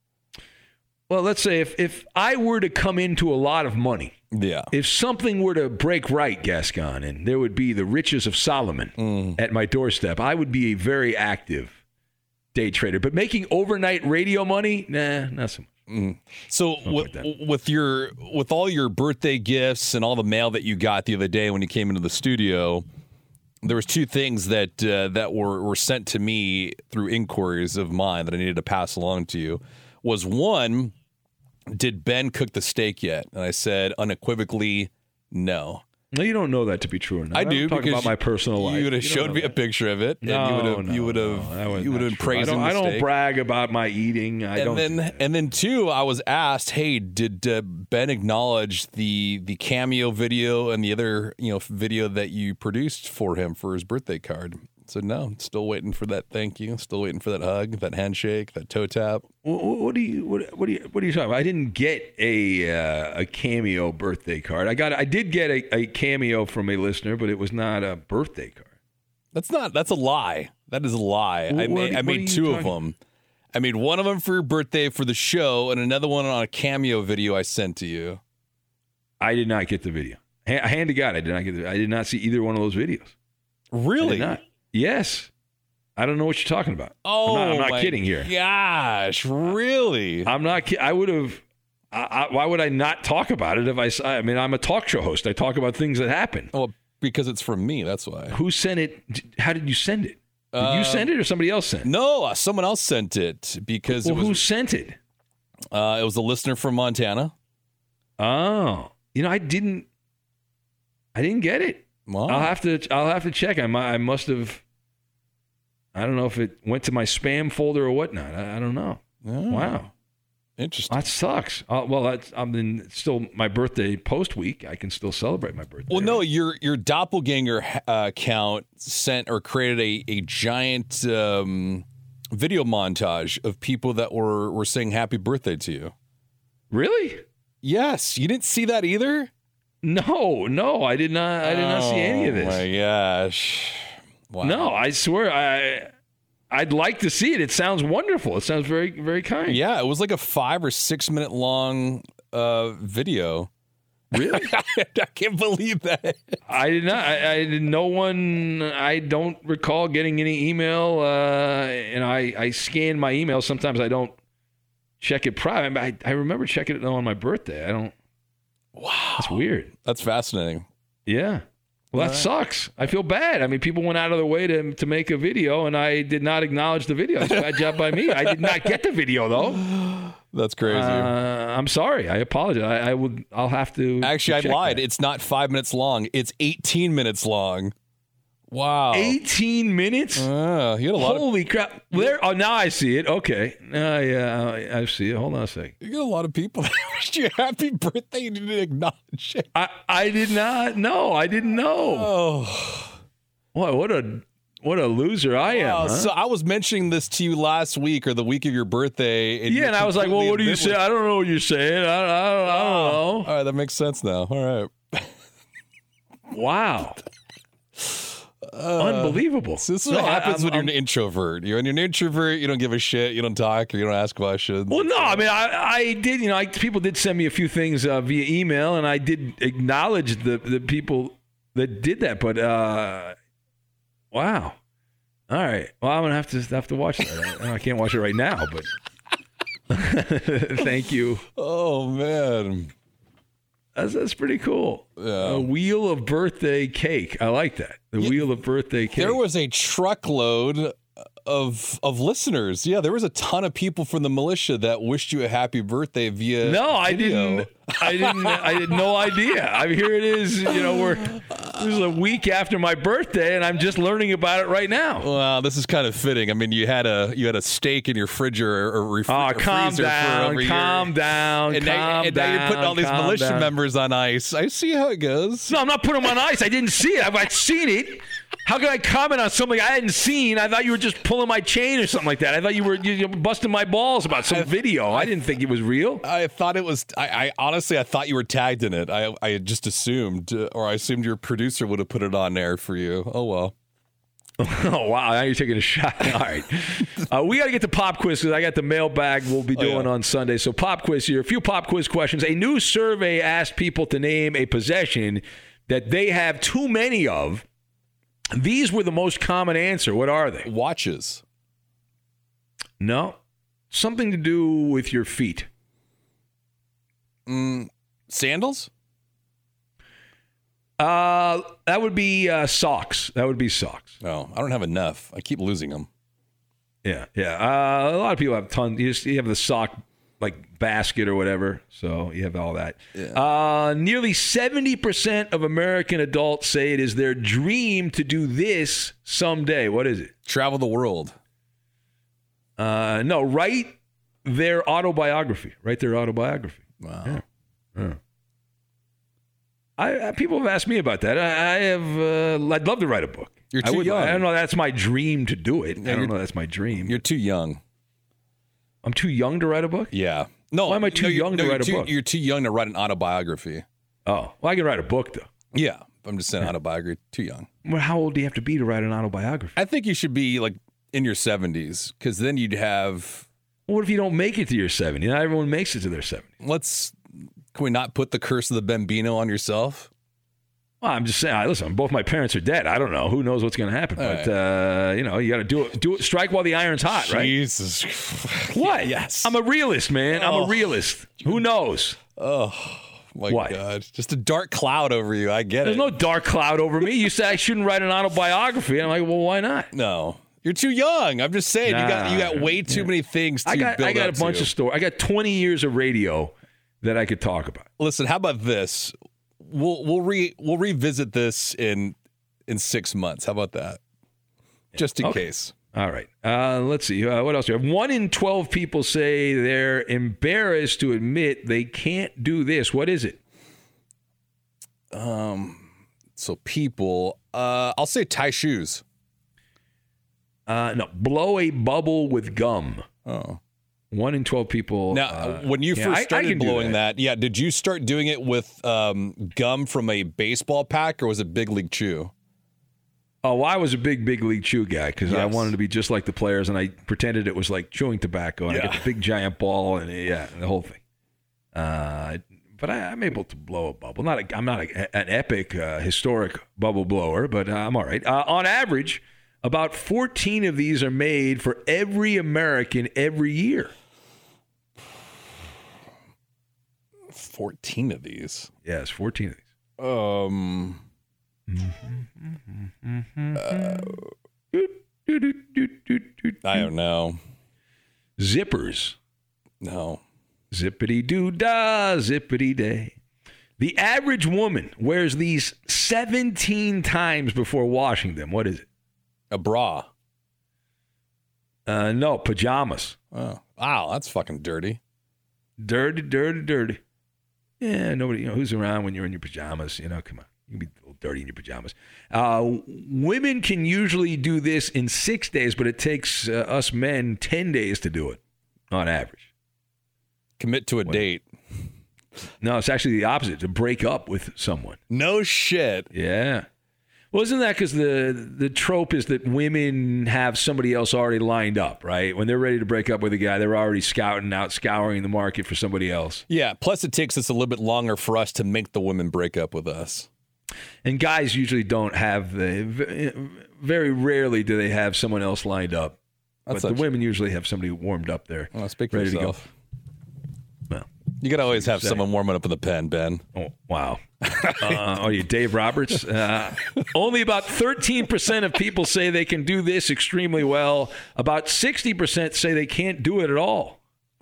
Speaker 1: Well, let's say if, if I were to come into a lot of money,
Speaker 4: yeah.
Speaker 1: If something were to break right, Gascon, and there would be the riches of Solomon
Speaker 4: mm.
Speaker 1: at my doorstep, I would be a very active day trader. But making overnight radio money, nah, not so much.
Speaker 4: Mm. So with, with your with all your birthday gifts and all the mail that you got the other day when you came into the studio, there was two things that uh, that were, were sent to me through inquiries of mine that I needed to pass along to you. Was one, did Ben cook the steak yet? And I said unequivocally, no.
Speaker 1: No, you don't know that to be true or not.
Speaker 4: I do.
Speaker 1: I'm talking about my personal life.
Speaker 4: You would have showed me that. a picture of it, and
Speaker 1: no,
Speaker 4: you would have
Speaker 1: no,
Speaker 4: you would have
Speaker 1: no,
Speaker 4: you would have praised
Speaker 1: I don't,
Speaker 4: the
Speaker 1: I don't
Speaker 4: steak.
Speaker 1: brag about my eating. I
Speaker 4: and
Speaker 1: don't.
Speaker 4: then
Speaker 1: do
Speaker 4: and then two, I was asked, hey, did uh, Ben acknowledge the the cameo video and the other you know video that you produced for him for his birthday card? So no, still waiting for that thank you. Still waiting for that hug, that handshake, that toe tap.
Speaker 1: What, what do you what, what do you what are you talking about? I didn't get a uh, a cameo birthday card. I got I did get a, a cameo from a listener, but it was not a birthday card.
Speaker 4: That's not. That's a lie. That is a lie.
Speaker 1: What,
Speaker 4: I made,
Speaker 1: what
Speaker 4: I made two of them. I made one of them for your birthday for the show, and another one on a cameo video I sent to you.
Speaker 1: I did not get the video. Hand to God, I did not get the. I did not see either one of those videos.
Speaker 4: Really?
Speaker 1: I did not. Yes. I don't know what you're talking about.
Speaker 4: Oh,
Speaker 1: I'm not, I'm not
Speaker 4: my
Speaker 1: kidding here.
Speaker 4: Gosh, really?
Speaker 1: I'm not kidding. I would have. I, I, why would I not talk about it if I? I mean, I'm a talk show host. I talk about things that happen.
Speaker 4: Well, because it's from me. That's why.
Speaker 1: Who sent it? How did you send it? Did
Speaker 4: uh,
Speaker 1: you send it or somebody else sent it?
Speaker 4: No, uh, someone else sent it because
Speaker 1: Well,
Speaker 4: it was,
Speaker 1: who sent it?
Speaker 4: Uh, it was a listener from Montana.
Speaker 1: Oh, you know, I didn't. I didn't get it.
Speaker 4: Wow.
Speaker 1: I'll have to. I'll have to check. I might, I must have. I don't know if it went to my spam folder or whatnot. I, I don't know.
Speaker 4: Oh,
Speaker 1: wow.
Speaker 4: Interesting.
Speaker 1: That sucks. Uh, well, that's, I mean, it's still my birthday post week. I can still celebrate my birthday.
Speaker 4: Well, no,
Speaker 1: right?
Speaker 4: your your doppelganger uh, account sent or created a a giant um, video montage of people that were were saying happy birthday to you.
Speaker 1: Really?
Speaker 4: Yes, you didn't see that either.
Speaker 1: No, no, I did not. I did not see any of this.
Speaker 4: Oh my gosh! Wow.
Speaker 1: No, I swear, I I'd like to see it. It sounds wonderful. It sounds very, very kind.
Speaker 4: Yeah, it was like a five or six minute long uh, video.
Speaker 1: Really?
Speaker 4: I can't believe that.
Speaker 1: I did not. I, I did. No one. I don't recall getting any email. Uh, and I, I scan my email. Sometimes I don't check it private. I, I remember checking it on my birthday. I don't.
Speaker 4: Wow,
Speaker 1: that's weird.
Speaker 4: That's fascinating.
Speaker 1: Yeah. Well, that
Speaker 4: right.
Speaker 1: sucks. I feel bad. I mean, people went out of their way to to make a video, and I did not acknowledge the video. It's a bad job by me. I did not get the video though.
Speaker 4: That's crazy.
Speaker 1: Uh, I'm sorry. I apologize. I, I would. I'll have to.
Speaker 4: Actually,
Speaker 1: to
Speaker 4: I lied.
Speaker 1: that.
Speaker 4: It's not five minutes long. It's eighteen minutes long. Wow.
Speaker 1: eighteen minutes?
Speaker 4: Uh, you had a lot.
Speaker 1: Holy
Speaker 4: of,
Speaker 1: crap! There. Oh, now I see it. Okay. Now, yeah, I, I see it. Hold on a second.
Speaker 4: You got a lot of people that wished you a happy birthday. You didn't acknowledge it.
Speaker 1: I, I did not know. I didn't know.
Speaker 4: Oh,
Speaker 1: what? What a what a loser I am.
Speaker 4: wow.
Speaker 1: Huh?
Speaker 4: So I was mentioning this to you last week or the week of your birthday. And
Speaker 1: yeah, and I was like, well, what do you say? I don't know what you're saying. I, I, I don't know.
Speaker 4: All right, that makes sense now. All right.
Speaker 1: Wow. Uh, Unbelievable.
Speaker 4: So this is
Speaker 1: No,
Speaker 4: what happens
Speaker 1: I,
Speaker 4: when you're
Speaker 1: I'm,
Speaker 4: an introvert. You're when you're an introvert, you don't give a shit, you don't talk, or you don't ask questions.
Speaker 1: Well, no, I mean, I, I did, you know, I, people did send me a few things uh, via email, and I did acknowledge the, the people that did that, but uh, wow. All right. Well, I'm going to have to have to watch that. I, I can't watch it right now, but thank you.
Speaker 4: Oh, man.
Speaker 1: That's, that's pretty cool.
Speaker 4: Yeah.
Speaker 1: A wheel of birthday cake. I like that. The
Speaker 4: Yeah,
Speaker 1: wheel of birthday cake.
Speaker 4: There was a truckload of of listeners. Yeah, there was a ton of people from the militia that wished you a happy birthday via
Speaker 1: No, I
Speaker 4: video.
Speaker 1: didn't. I didn't. I had no idea. I mean, here it is. You know, we're this is a week after my birthday, and I'm just learning about it right now.
Speaker 4: Well, this is kind of fitting. I mean, you had a you had a steak in your refrigerator or ref-
Speaker 1: Oh,
Speaker 4: or
Speaker 1: calm
Speaker 4: freezer
Speaker 1: down,
Speaker 4: for over
Speaker 1: calm
Speaker 4: here.
Speaker 1: down,
Speaker 4: And,
Speaker 1: calm
Speaker 4: now, and
Speaker 1: down.
Speaker 4: now you're putting all these
Speaker 1: calm
Speaker 4: militia
Speaker 1: down.
Speaker 4: members on ice. I see how it goes.
Speaker 1: No, I'm not putting them on ice. I didn't see it. I've, I've seen it. How can I comment on something I hadn't seen? I thought you were just pulling my chain or something like that. I thought you were you were busting my balls about some video. I didn't think it was real.
Speaker 4: I thought it was. I, I honestly, I thought you were tagged in it. I I had just assumed, uh, or I assumed your producer would have put it on there for you. Oh well.
Speaker 1: Oh, wow. Now you're taking a shot. All right. Uh, we got to get to pop quiz because I got the mailbag we'll be doing
Speaker 4: oh, yeah.
Speaker 1: on Sunday. So pop quiz here. A few pop quiz questions. A new survey asked people to name a possession that they have too many of. These were the most common answer. What are they?
Speaker 4: Watches.
Speaker 1: No. Something to do with your feet.
Speaker 4: Mm, sandals?
Speaker 1: Uh, that would be uh, socks. That would be socks.
Speaker 4: No, I don't have enough. I keep losing them.
Speaker 1: Yeah, yeah. Uh, a lot of people have tons. You, just, you have the sock like basket or whatever, so you have all that.
Speaker 4: Yeah.
Speaker 1: Uh, nearly seventy percent of American adults say it is their dream to do this someday. What is it?
Speaker 4: Travel the world.
Speaker 1: Uh, no, write their autobiography. Write their autobiography.
Speaker 4: Wow.
Speaker 1: Yeah. Yeah. I, I people have asked me about that. I, I have. Uh, I'd love to write a book.
Speaker 4: You're
Speaker 1: I
Speaker 4: too
Speaker 1: would,
Speaker 4: young.
Speaker 1: I don't know. That's my dream to do it.
Speaker 4: Yeah,
Speaker 1: I don't
Speaker 4: you're-
Speaker 1: know. That's my dream.
Speaker 4: You're too young.
Speaker 1: I'm too young to write a book.
Speaker 4: Yeah. No.
Speaker 1: Why am I too
Speaker 4: no, you're-
Speaker 1: young to
Speaker 4: no,
Speaker 1: write a
Speaker 4: you're too,
Speaker 1: book?
Speaker 4: You're too young to write an autobiography.
Speaker 1: Oh, well, I can write a book though.
Speaker 4: Yeah. I'm just saying autobiography. Too young.
Speaker 1: Well, how old do you have to be to write an autobiography?
Speaker 4: I think you should be like in your seventies because then you'd have.
Speaker 1: What if you don't make it to your seventy? Not everyone makes it to their seventy.
Speaker 4: Let's. Can we not put the curse of the Bambino on yourself?
Speaker 1: Well, I'm just saying. Listen, both my parents are dead. I don't know. Who knows what's going to happen?
Speaker 4: All
Speaker 1: But uh, you know, you got to do it. Do it. Strike while the iron's hot, right?
Speaker 4: Jesus.
Speaker 1: What?
Speaker 4: Yes.
Speaker 1: I'm a realist, man. I'm
Speaker 4: Oh.
Speaker 1: a realist. Who knows?
Speaker 4: Oh my
Speaker 1: What?
Speaker 4: God! Just a dark cloud over you. I get
Speaker 1: There's
Speaker 4: it.
Speaker 1: no dark cloud over me. You said I shouldn't write an autobiography. And I'm like, well, why not?
Speaker 4: No, you're too young. I'm just saying you got you got way too many things to
Speaker 1: I got
Speaker 4: build
Speaker 1: I got
Speaker 4: up
Speaker 1: a bunch
Speaker 4: to.
Speaker 1: of stories. I got twenty years of radio that I could talk about.
Speaker 4: Listen, how about this? We'll we'll re we'll revisit this in in six months. How about that? Just in
Speaker 1: Okay.
Speaker 4: case.
Speaker 1: All right. Uh, let's see. Uh, what else do you have? One in twelve people say they're embarrassed to admit they can't do this. What is it?
Speaker 4: Um. So people, uh, I'll say tie shoes.
Speaker 1: Uh, no, blow a bubble with gum.
Speaker 4: Oh.
Speaker 1: One in twelve people.
Speaker 4: Now,
Speaker 1: uh,
Speaker 4: when you
Speaker 1: yeah,
Speaker 4: first
Speaker 1: I- I
Speaker 4: started
Speaker 1: can do
Speaker 4: blowing that. yeah, did you start doing it with um, gum from a baseball pack, or was it Big League Chew?
Speaker 1: Oh, well, I was a big, big league chew guy because I
Speaker 4: Yes.
Speaker 1: wanted to be just like the players, and I pretended it was like chewing tobacco, and I
Speaker 4: Yeah.
Speaker 1: got the big giant ball, and yeah, and the whole thing. Uh, but I, I'm able to blow a bubble. Not, a, I'm not a, an epic, uh, historic bubble blower, but uh, I'm all right. Uh, on average, about fourteen of these are made for every American every year.
Speaker 4: fourteen of these.
Speaker 1: Yes, fourteen of these.
Speaker 4: Um, uh, I don't know.
Speaker 1: Zippers.
Speaker 4: No.
Speaker 1: Zippity doo dah, zippity day. The average woman wears these seventeen times before washing them. What is it?
Speaker 4: A bra.
Speaker 1: Uh, no, pajamas.
Speaker 4: Oh, wow, that's fucking dirty.
Speaker 1: Dirty, dirty, dirty. Yeah, nobody, you know, who's around when you're in your pajamas? You know, come on. You can be a little dirty in your pajamas. Uh, women can usually do this in six days, but it takes uh, us men ten days to do it on average.
Speaker 4: Commit to a
Speaker 1: What?
Speaker 4: date.
Speaker 1: No, it's actually the opposite, to break up with someone.
Speaker 4: No shit.
Speaker 1: Yeah. Well, isn't that because the the trope is that women have somebody else already lined up, right? When they're ready to break up with a guy, they're already scouting out, scouring the market for somebody else.
Speaker 4: Yeah, plus it takes us a little bit longer for us to make the women break up with us.
Speaker 1: And guys usually don't have the, very rarely do they have someone else lined up.
Speaker 4: That's
Speaker 1: but the
Speaker 4: such-
Speaker 1: women usually have somebody warmed up there.
Speaker 4: Well, speak for
Speaker 1: ready
Speaker 4: yourself.
Speaker 1: to go. Well,
Speaker 4: You got to always have
Speaker 1: say.
Speaker 4: someone warming up in the pen, Ben.
Speaker 1: oh, wow. Uh, oh, you Dave Roberts? Uh, only about thirteen percent of people say they can do this extremely well. About sixty percent say they can't do it at all.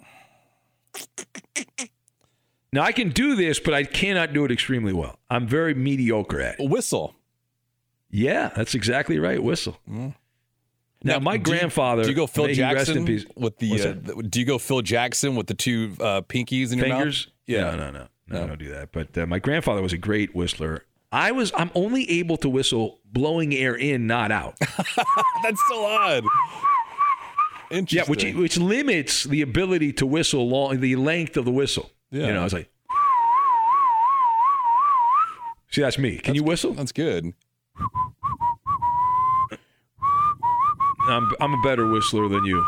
Speaker 1: Now, I can do this, but I cannot do it extremely well. I'm very mediocre at it.
Speaker 4: Whistle.
Speaker 1: Yeah, that's exactly right. Whistle.
Speaker 4: Mm.
Speaker 1: Now, my
Speaker 4: do you-
Speaker 1: grandfather.
Speaker 4: Do you go Phil
Speaker 1: may he rest in
Speaker 4: Jackson
Speaker 1: peace.
Speaker 4: with the?
Speaker 1: What's
Speaker 4: Uh, the- do you go Phil Jackson with the two uh, pinkies in your
Speaker 1: fingers?
Speaker 4: mouth? Yeah.
Speaker 1: No, no, no. No,
Speaker 4: No.
Speaker 1: I don't do that. But uh, my grandfather was a great whistler. I was. I'm only able to whistle blowing air in, not out.
Speaker 4: That's so odd.
Speaker 1: Yeah,
Speaker 4: Interesting.
Speaker 1: which which limits the ability to whistle long, the length of the whistle.
Speaker 4: Yeah.
Speaker 1: You know, it's like. See, that's me. Can you whistle?
Speaker 4: That's good.
Speaker 1: I'm I'm a better whistler than you.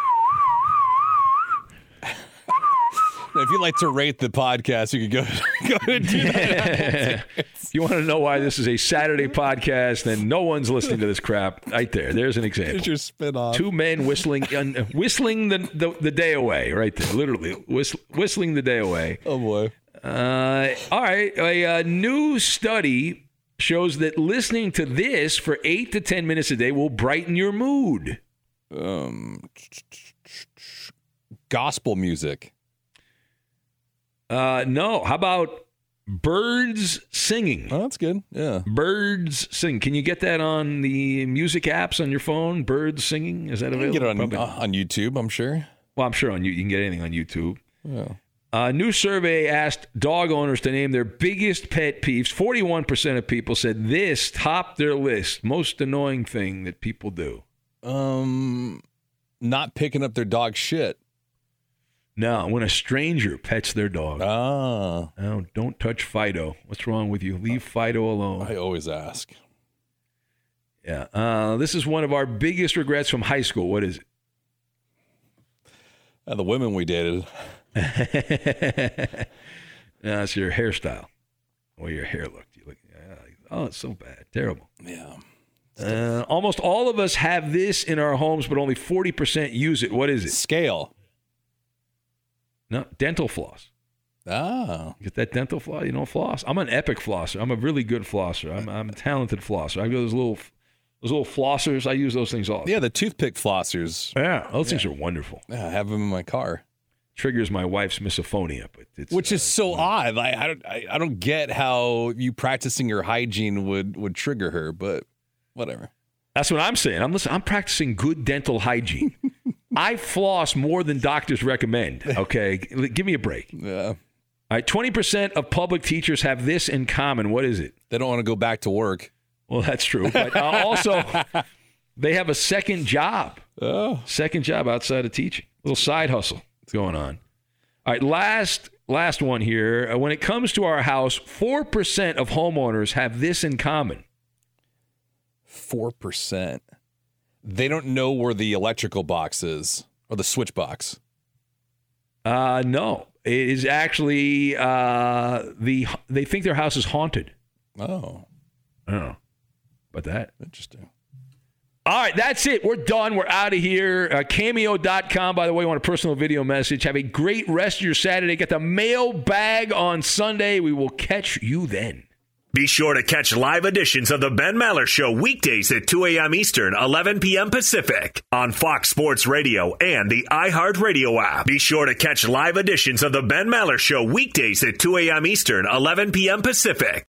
Speaker 4: If you'd like to rate the podcast, you could go go ahead and do that.
Speaker 1: If you want to know why this is a Saturday podcast and no one's listening to this crap, right there. There's an example.
Speaker 4: Here's your spin off.
Speaker 1: Two men whistling, uh, whistling the, the the day away, right there. Literally whist, whistling the day away.
Speaker 4: Oh boy.
Speaker 1: Uh, all right, a, a new study shows that listening to this for eight to ten minutes a day will brighten your mood.
Speaker 4: Um, gospel music.
Speaker 1: Uh, no, how about birds singing?
Speaker 4: Oh, that's good. Yeah.
Speaker 1: Birds sing. Can you get that on the music apps on your phone? Birds singing? Is that
Speaker 4: You can
Speaker 1: available?
Speaker 4: get it on,
Speaker 1: Probably.
Speaker 4: uh, on YouTube, I'm sure.
Speaker 1: Well, I'm sure on you. You can get anything on YouTube.
Speaker 4: Yeah.
Speaker 1: A new survey asked dog owners to name their biggest pet peeves. forty-one percent of people said this topped their list. Most annoying thing that people do.
Speaker 4: Um, not picking up their dog shit.
Speaker 1: No, when a stranger pets their dog.
Speaker 4: Ah,
Speaker 1: Oh, don't touch Fido. What's wrong with you? Leave Fido alone.
Speaker 4: I always ask.
Speaker 1: Yeah. Uh, this is one of our biggest regrets from high school. What is it?
Speaker 4: Uh, the women we dated.
Speaker 1: No, it's your hairstyle. Or your hair look. You look. Oh, it's so bad. Terrible.
Speaker 4: Yeah.
Speaker 1: Uh, almost all of us have this in our homes, but only forty percent use it. What is it?
Speaker 4: Scale.
Speaker 1: No, dental floss.
Speaker 4: Ah.
Speaker 1: You get that dental floss? You don't floss. I'm an epic flosser. I'm a really good flosser. I'm, I'm a talented flosser. I got those little, those little flossers. I use those things all.
Speaker 4: Yeah, the toothpick flossers.
Speaker 1: Yeah, those things are wonderful.
Speaker 4: Yeah, I have them in my car.
Speaker 1: Triggers my wife's misophonia, but it's
Speaker 4: Which
Speaker 1: uh,
Speaker 4: is so odd. Like, I don't, I, I don't get how you practicing your hygiene would would trigger her, but whatever.
Speaker 1: That's what I'm saying. I'm listening. I'm practicing good dental hygiene. I floss more than doctors recommend. Okay, give me a break.
Speaker 4: Yeah.
Speaker 1: All right, twenty percent of public teachers have this in common. What is it?
Speaker 4: They don't want to go back to work.
Speaker 1: Well, that's true. But uh, also, they have a second job. Oh. Second job outside of teaching. Little side hustle that's going on. All right, last last one here. Uh, when it comes to our house, four percent of homeowners have this in common.
Speaker 4: four percent. They don't know where the electrical box is or the switch box.
Speaker 1: Uh, no. It is actually, uh, the they think their house is haunted.
Speaker 4: Oh.
Speaker 1: I don't know about that.
Speaker 4: Interesting.
Speaker 1: All right, that's it. We're done. We're out of here. Uh, Cameo dot com, by the way, want a personal video message. Have a great rest of your Saturday. Get the mailbag on Sunday. We will catch you then.
Speaker 2: Be sure to catch live editions of the Ben Maller Show weekdays at two a.m. Eastern, eleven p.m. Pacific on Fox Sports Radio and the iHeartRadio app. Be sure to catch live editions of the Ben Maller Show weekdays at two a.m. Eastern, eleven p.m. Pacific